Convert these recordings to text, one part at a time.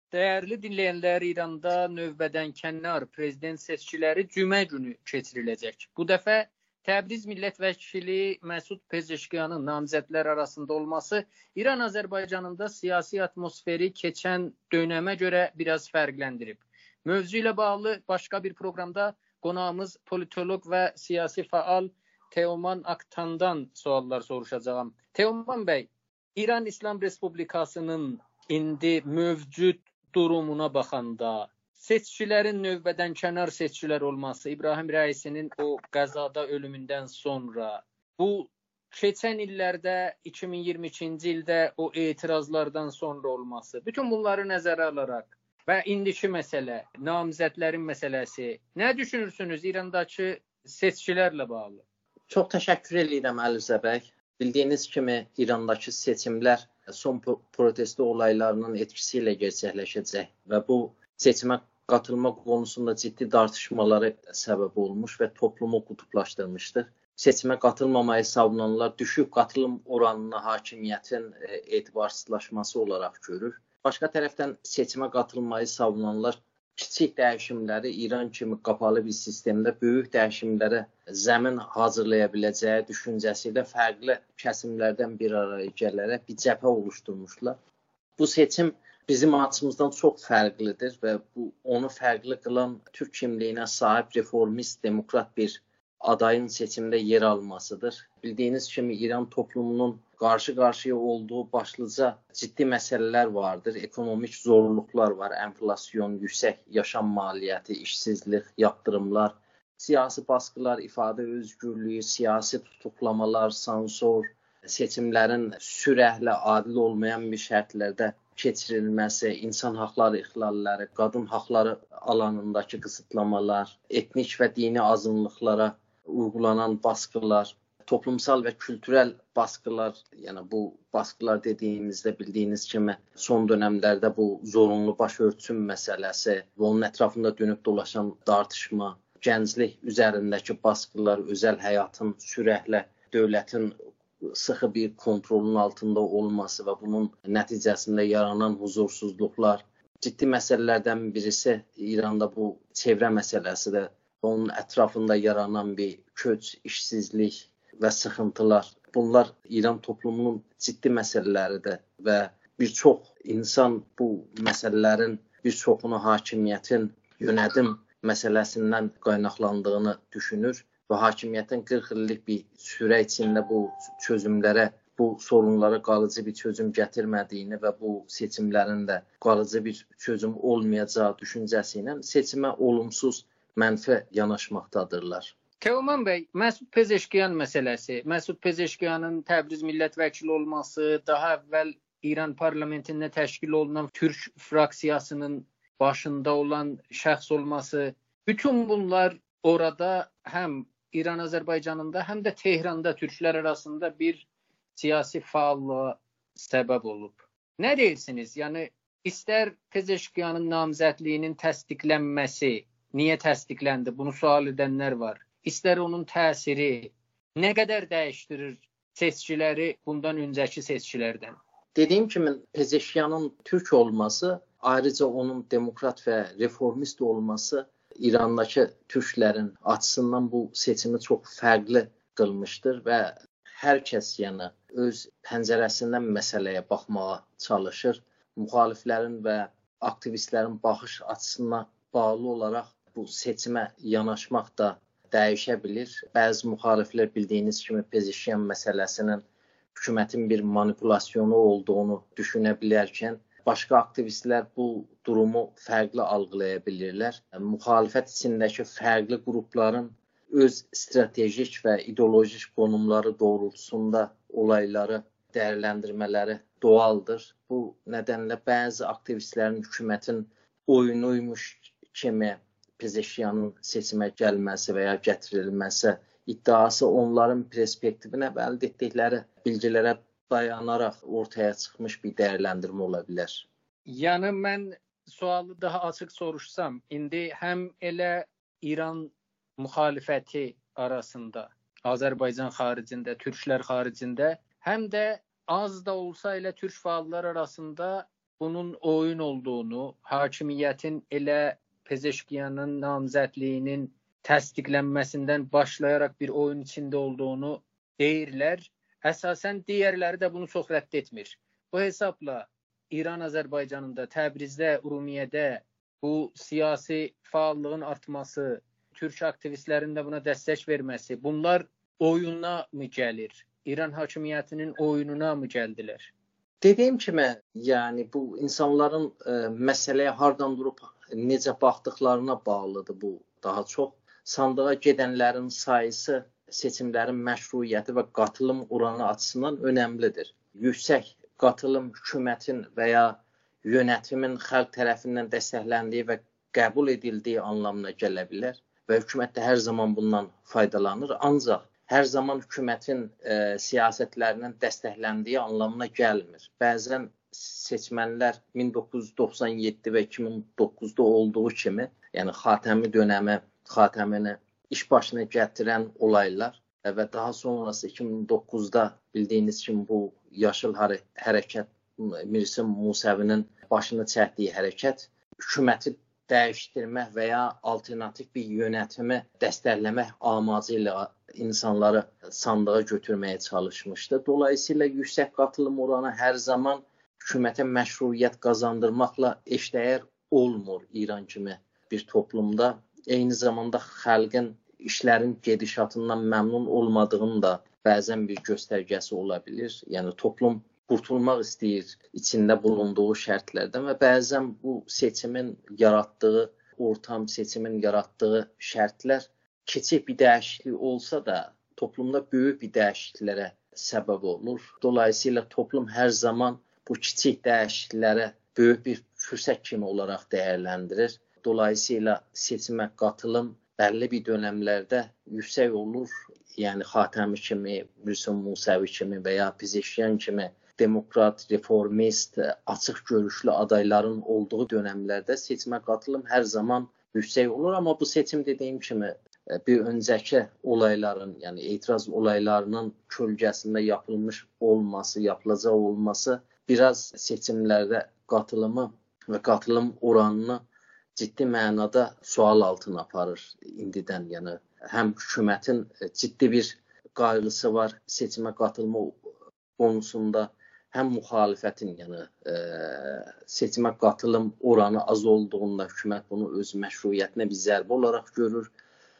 Dəyərli dinləyənlər, İranda növbədənkənar prezident seçkiləri cümə günü keçiriləcək. Bu dəfə Təbriz millət vəkili Məsud Pezeşkiyanın namizədlər arasında olması İran-Azərbaycanında siyasi atmosferi keçən dönəmə görə biraz fərqləndirib. Mövzu ilə bağlı başqa bir proqramda qonağımız politoloq və siyasi faal Teoman Aktan'dan suallar soruşacağam. Teoman bəy, İran İslam Respublikasının indi mövcud durumuna baxanda seçkilərin növbədənkənar seçkilər olması, İbrahim Rəisinin o qəzada ölümündən sonra, bu keçən illərdə 2022-ci ildə o etirazlardan sonra olması, bütün bunları nəzərə alaraq və indiki məsələ, namizədlərin məsələsi, nə düşünürsünüz İrandakı seçkilərlə bağlı? Çox təşəkkür edirəm Əlizə bəy. Bildiyiniz kimi İrandakı seçimlər son protesto olaylarının etkisi ilə gerçəkləşəcək və bu seçimə qatılma konusunda ciddi tartışmalara səbəb olmuş və toplumu qutuplaşdırmışdır. Seçimə qatılmamayı savunanlar düşük qatılım oranına hakimiyyətin etibarsızlaşması olaraq görür. Başqa tərəfdən seçimə qatılmayı savunanlar kiçik dəyişimləri İran kimi qapalı bir sistemdə böyük dəyişimlərə zəmin hazırlaya biləcəyi düşüncəsi ilə fərqli kəsimlərdən bir araya gələrək bir cəbhə oluşturmuşlar. Bu seçim bizim açımızdan çox fərqlidir və bu onu fərqli qılan Türk kimliyinə sahib reformist demokrat bir adayın seçimdə yer almasıdır. Bildiyiniz kimi İran toplumunun qarşı-qarşıya olduğu başlıca ciddi məsələlər vardır. Ekonomik zorluqlar var, enflasyon, yüksək yaşam maliyyəti, işsizlik, yaptırımlar, siyasi baskılar, ifadə özgürlüyü, siyasi tutuklamalar, sansor, seçimlərin sürətlə adil olmayan bir şərtlərdə keçirilməsi, insan haqları ixlalları, qadın haqları alanındakı qısıtlamalar, etnik və dini azınlıqlara uygulanan baskılar, toplumsal və kültürel baskılar, yəni bu baskılar dediyimizdə bildiyiniz kimi son dövrlərdə bu zorunlu başörtüsü məsələsi və onun ətrafında dönüb dolaşan tartışma, gənclik üzərindəki baskılar, özəl həyatın sürətlə dövlətin sıxı bir kontrolun altında olması və bunun nəticəsində yaranan huzursuzluqlar. Ciddi məsələlərdən birisi İranda bu çevrə məsələsidir. Onun ətrafında yaranan bir köç, işsizlik və sıxıntılar. Bunlar İran toplumunun ciddi məsələləridir və bir çox insan bu məsələlərin bir çoxunu hakimiyyətin yönədim məsələsindən qaynaqlandığını düşünür və hakimiyyətin 40 illik bir sürə içində bu çözümlərə, bu sorunlara qalıcı bir çözüm gətirmədiyini və bu seçimlərin də qalıcı bir çözüm olmayacağı düşüncəsi ilə seçimə olumsuz, mənfi yanaşmaqdadırlar. Teoman bəy, Məsud Pezeşkiyan məsələsi, Məsud Pezeşkiyanın Təbriz millət vəkili olması, daha əvvəl İran parlamentində təşkil olunan Türk fraksiyasının başında olan şəxs olması, bütün bunlar orada həm İran-Azərbaycanında, həm də Tehranda türklər arasında bir siyasi faallığa səbəb olub. Nə deyirsiniz? Yəni, istər Pezeşkiyanın namizədliyinin təsdiqlənməsi, niyə təsdiqləndi? Bunu sual edənlər var. İstər onun təsiri nə qədər dəyişdirir seçkiləri bundan öncəki seçkilərdən? Dediyim kimi Pezeşkiyanın türk olması, ayrıca onun demokrat və reformist olması İrandakı türklərin açısından bu seçimi çox fərqli qılmışdır və hər kəs yəni öz pəncərəsindən məsələyə baxmağa çalışır. Müxaliflərin və aktivistlərin baxış açısına bağlı olaraq bu seçimə yanaşmaq da dəyişə bilir. Bəzi müxaliflər bildiyiniz kimi Pezeşkiyan məsələsinin hökumətin bir manipulyasiyonu olduğunu düşünə bilərkən, başqa aktivistlər bu durumu fərqli algılaya bilirlər. Müxalifət içindəki fərqli qrupların öz stratejik və ideolojik qonumları doğrultusunda olayları dəyərləndirmələri doğaldır. Bu nədənlə bəzi aktivistlərin hökumətin oyunuymuş kimi Pezeşkiyanın seçimə gəlməsi və ya gətirilməsi iddiası onların perspektivinə və əldə etdikləri bilgilərə dayanaraq ortaya çıxmış bir dəyərləndirmə ola bilər. Yəni mən sualı daha açıq soruşsam, indi həm elə İran müxalifəti arasında, Azərbaycan xaricində, türklər xaricində, həm də az da olsa elə türk fəallar arasında bunun oyun olduğunu, hakimiyyətin elə Pezeşkiyanın namizədliyinin təsdiqlənməsindən başlayaraq bir oyun içində olduğunu deyirlər. Əsasən digərləri də bunu çox rədd etmir. Bu hesabla İran Azərbaycanında, Təbrizdə, Urumiyədə bu siyasi faallığın artması, türk aktivistlərin də buna dəstək verməsi, bunlar oyuna mı gəlir? İran hakimiyyətinin oyununa mı gəldilər? Dediyim kimi, yəni bu insanların məsələyə hardan durub necə baxdıqlarına bağlıdır bu daha çox. Sandığa gedənlərin sayısı seçimlərin məşruiyyəti və qatılım oranı açısından önəmlidir. Yüksək qatılım hökumətin və ya yönətimin xalq tərəfindən dəstəkləndiyi və qəbul edildiyi anlamına gələ bilər və hökumət də hər zaman bundan faydalanır. Ancaq hər zaman hökumətin siyasətlərindən dəstəkləndiyi anlamına gəlmir. Bəzən seçmənlər 1997 və 2009-da olduğu kimi, yəni Xatəmi dönəmi, Xatəmini iş başına gətirən olaylar və daha sonrası 2009-da bildiyiniz kimi bu Yaşıl hərəkət, Mirsin Musəvinin başını çəkdiyi hərəkət hökuməti dəyişdirmək və ya alternativ bir yönətimi dəstəkləmək amacı ilə insanları sandığa götürməyə çalışmışdı. Dolayısıyla yüksək qatılım oranı hər zaman hökumətə məşruiyyət qazandırmaqla eşdəyər olmur İran kimi bir toplumda. Eyni zamanda xalqın işlərin gedişatından məmnun olmadığının da bəzən bir göstərgəsi ola bilir. Yəni toplum qurtulmaq istəyir içində bulunduğu şərtlərdən və bəzən bu seçimin yaratdığı ortam, seçimin yaratdığı şərtlər kiçik bir dəyişiklik olsa da toplumda böyük bir dəyişikliklərə səbəb olur. Dolayısıyla toplum hər zaman bu kiçik dəyişikliklərə böyük bir fürsət kimi olaraq dəyərləndirir. Dolayısıyla seçimə qatılım bəlli bir dönəmlərdə yüksək olur. Yəni Xatəmi kimi, Mirsin Musəvi kimi və ya Pezeşkiyan kimi demokrat, reformist, açıq görüşlü adayların olduğu dönəmlərdə seçimə qatılım hər zaman yüksək olur. Amma bu seçim dediyim kimi bir öncəki olayların, yəni etiraz olaylarının kölgəsində yapılmış olması, yapılacaq olması biraz seçimlərdə qatılımı və qatılım oranını ciddi mənada sual altına aparır indidən. Yəni həm hökumətin ciddi bir qayğısı var seçimə qatılma konusunda, həm müxalifətin, yəni seçimə qatılım oranı az olduğunda hökumət bunu öz məşruiyyətinə bir zərbə olaraq görür.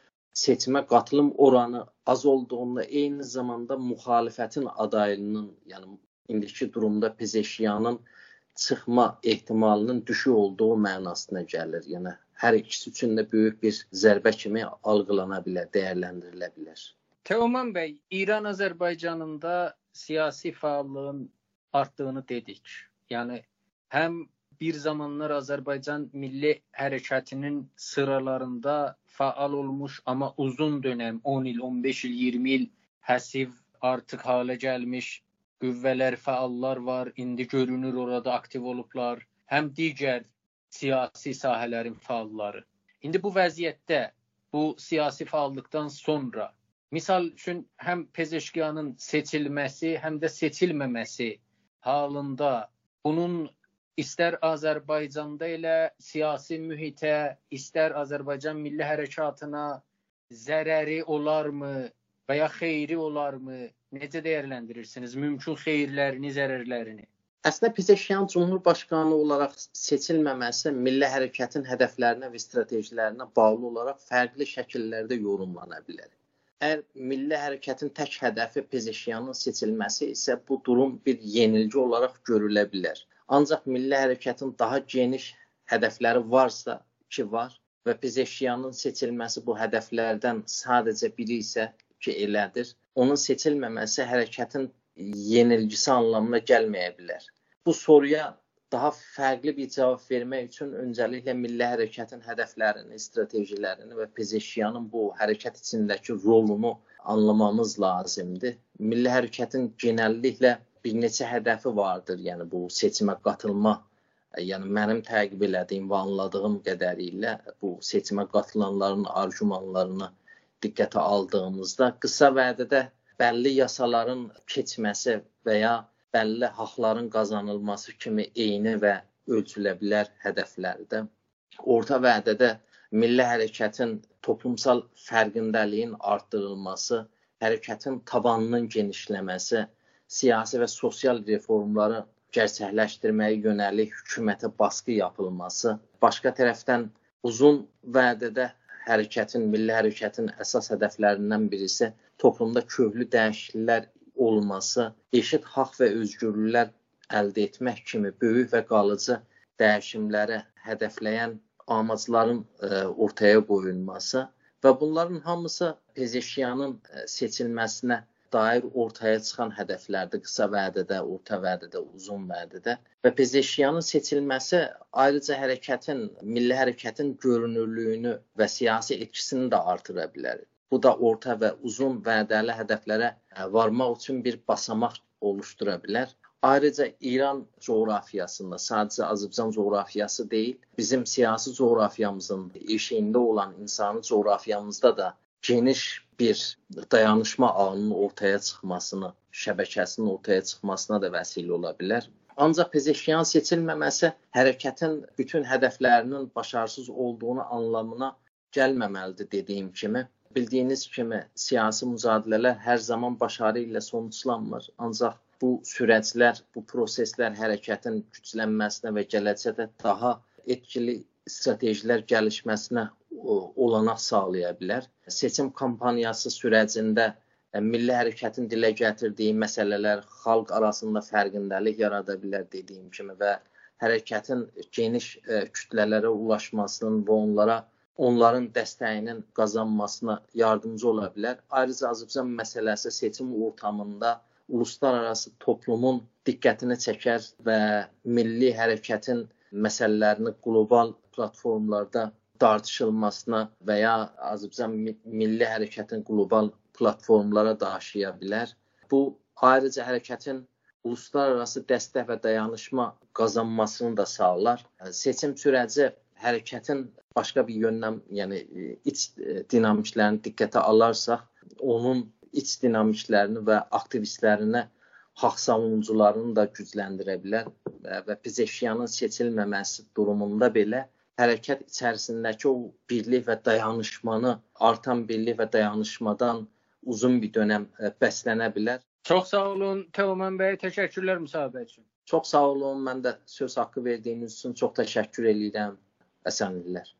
Seçimə qatılım oranı az olduğunda eyni zamanda müxalifətin adayının, yəni indiki durumda Pezeşkiyanın çıxma ehtimalının düşük olduğu mənasına gəlir. Yəni hər ikisi üçün də böyük bir zərbə kimi algılana bilər, dəyərləndirilə bilər. Teoman bəy, İran Azərbaycanında siyasi faallığın artdığını dedik. Yəni həm bir zamanlar Azərbaycan Milli Hərəkatının sıralarında faal olmuş, amma uzun dönəm 10 il, 15 il, 20 il həsiv artıq halə gəlmiş qüvvələr, fəallar var. İndi görünür orada aktiv olublar. Həm digər siyasi sahələrin fəalları. İndi bu vəziyyətdə, bu siyasi fəallıqdan sonra, misal üçün həm Pezeşkiyanın seçilməsi, həm də seçilməməsi halında bunun istər Azərbaycanda elə siyasi mühitə, istər Azərbaycan Milli Hərəkatına zərəri olarmı və ya xeyri olarmı? Necə dəyərləndirirsiniz mümkün xeyirlərini, zərərlərini? Əslində Pezeşkiyan Cumhurbaşqanı olaraq seçilməməsi milli hərəkətin hədəflərinə və stratejilərinə bağlı olaraq fərqli şəkillərdə yorumlana bilər. Əgər milli hərəkətin tək hədəfi Pezeşkiyanın seçilməsi isə bu durum bir yenilgi olaraq görülə bilər. Ancaq milli hərəkətin daha geniş hədəfləri varsa ki var və Pezeşkiyanın seçilməsi bu hədəflərdən sadəcə biri isə ki elədir, onun seçilməməsi hərəkətin yenilgisi anlamına gəlməyə bilər. Bu soruya daha fərqli bir cavab vermək üçün öncəliklə milli hərəkətin hədəflərini, stratejilərini və Pezeşkiyanın bu hərəkət içindəki rolunu anlamamız lazımdır. Milli hərəkətin genəlliklə bir neçə hədəfi vardır, yəni bu seçimə qatılma, yəni mənim təqib elədiyim və anladığım qədərilə bu seçimə qatılanların argümanlarını diqqətə aldığımızda qısa vədədə bəlli yasaların keçməsi və ya bəlli haqların qazanılması kimi eyni və ölçülə bilər hədəflərdir. Orta vədədə milli hərəkətin toplumsal fərqindəliyin artırılması, hərəkətin tabanının genişləməsi, siyasi və sosial reformları gerçəkləşdirməyə yönəlik hökumətə baskı yapılması, başqa tərəfdən uzun vədədə milli hərəkətin əsas hədəflərindən birisi toplumda köklü dəyişikliklər olması, eşit haqq və özgürlüklər əldə etmək kimi böyük və qalıcı dəyişimləri hədəfləyən amacların ortaya qoyulması və bunların hamısı Pezeşkiyanın seçilməsinə dair ortaya çıxan hədəflərdir qısa vədədə, orta vədədə, uzun vədədə. Və Pezeşkiyanın seçilməsi ayrıca milli hərəkətin görünürlüyünü və siyasi etkisini də artıra bilər. Bu da orta və uzun vədəli hədəflərə varmaq üçün bir basamaq oluşdura bilər. Ayrıca İran coğrafiyasında, sadəcə Azərbaycan coğrafiyası deyil, bizim siyasi coğrafiyamızın eşiyində olan insani coğrafiyamızda da geniş bir dayanışma ağının ortaya çıxmasını, şəbəkəsinin ortaya çıxmasına da vəsilə ola bilər. Ancaq Pezeşkiyan seçilməməsi hərəkətin bütün hədəflərinin başarısız olduğunu anlamına gəlməməlidir dediyim kimi. Bildiyiniz kimi siyasi mücadilələr hər zaman başarı ilə sonuçlanmır. Ancaq bu sürəclər, bu proseslər hərəkətin güclənməsinə və gələcəkdə daha etkili strategilər gəlişməsinə olanaq sağlaya bilər. Seçim kampaniyası sürəcində milli hərəkətin dilə gətirdiyi məsələlər xalq arasında fərqindəlik yarada bilər dediyim kimi və hərəkətin geniş kütlələrə ulaşmasının və onların dəstəyinin qazanmasına yardımcı ola bilər. Ayrıca Azərbaycan məsələsi seçim ortamında uluslararası toplumun diqqətini çəkər və milli hərəkətin məsələlərini qlobal platformlarda tartışılmasına və ya Azərbaycan milli hərəkətin qlobal platformlara daşıya bilər. Bu, ayrıca hərəkətin uluslararası dəstək və dayanışma qazanmasını da sağlar. Seçim sürəci hərəkətin başqa bir yöndən, yəni iç dinamiklərini diqqətə alarsaq, onun iç dinamiklərini və aktivistlərini, haqq savunucularını da gücləndirə bilər və Pezeşkiyanın seçilməməsi durumunda belə hərəkət içərisindəki o birlik və dayanışmanı, artan birlik və dayanışmadan uzun bir dönəm bəslənə bilər. Çox sağ olun Teoman bəy, təşəkkürlər müsahibə üçün. Çox sağ olun, mən də söz haqqı verdiyiniz üçün çox təşəkkür edirəm. Əsənliklər.